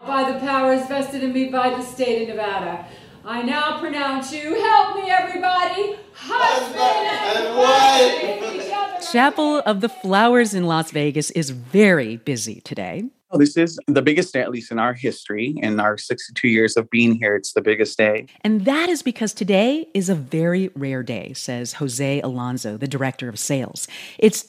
By the powers vested in me by the state of Nevada, I now pronounce you, help me everybody, husband and wife. Chapel of the Flowers in Las Vegas is very busy today. This is the biggest day, at least in our history. In our 62 years of being here, it's the biggest day. And that is because today is a very rare day, says Jose Alonso, the director of sales. It's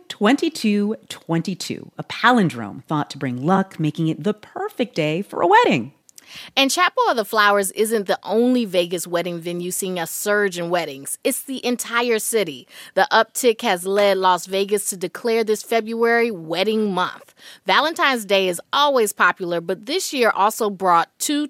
2/22/22, a palindrome thought to bring luck, making it the perfect day for a wedding. And Chapel of the Flowers isn't the only Vegas wedding venue seeing a surge in weddings. It's the entire city. The uptick has led Las Vegas to declare this February Wedding Month. Valentine's Day is always popular, but this year also brought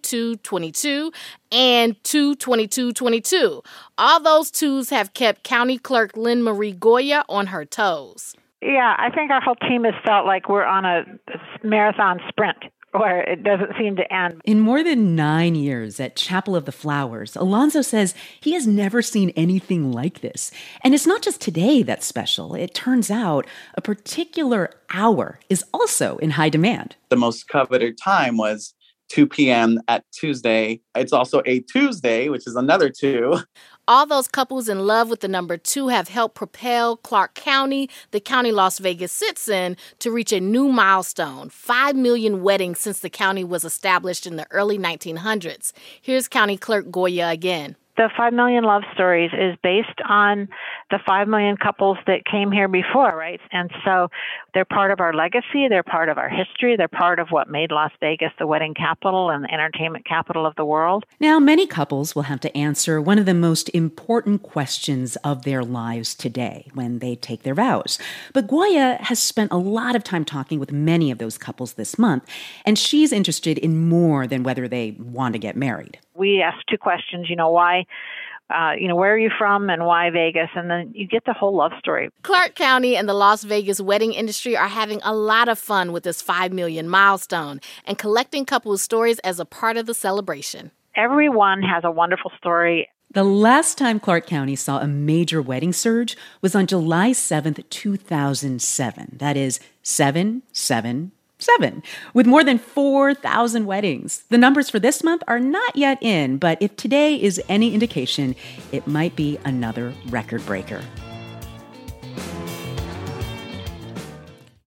2/2/22 and 2/22/22. All those twos have kept County Clerk Lynn Marie Goya on her toes. Yeah, I think our whole team has felt like we're on a marathon sprint, where it doesn't seem to end. In more than 9 years at Chapel of the Flowers, Alonso says he has never seen anything like this. And it's not just today that's special. It turns out a particular hour is also in high demand. The most coveted time was 2 p.m. at Tuesday. It's also a Tuesday, which is another 2. All those couples in love with the number 2 have helped propel Clark County, the county Las Vegas sits in, to reach a new milestone, 5 million weddings since the county was established in the early 1900s. Here's County Clerk Goya again. The 5 million love stories is based on the 5 million couples that came here before, right? And so they're part of our legacy, they're part of our history, they're part of what made Las Vegas the wedding capital and the entertainment capital of the world. Now, many couples will have to answer one of the most important questions of their lives today when they take their vows. But Goya has spent a lot of time talking with many of those couples this month, and she's interested in more than whether they want to get married. We asked 2 questions, why, where are you from and why Vegas? And then you get the whole love story. Clark County and the Las Vegas wedding industry are having a lot of fun with this 5 million milestone and collecting couples' stories as a part of the celebration. Everyone has a wonderful story. The last time Clark County saw a major wedding surge was on July 7th, 2007. That is 777. With more than 4,000 weddings. The numbers for this month are not yet in, but if today is any indication, it might be another record breaker.